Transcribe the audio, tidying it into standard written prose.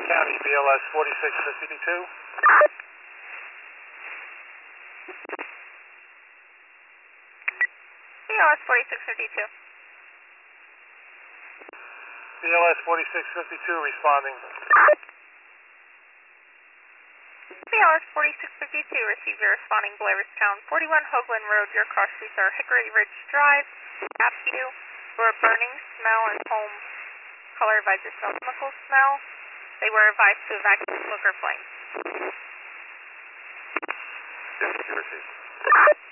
County, BLS 4652. BLS 4652. BLS 4652 responding. BLS 4652, receive your responding Blairstown, 41 Hoagland Road. Your cross streets are Hickory Ridge Drive, Avenue, where a burning smell and home colored by the chemical smell. They were advised to evacuate smoke or flames. Yes, you received.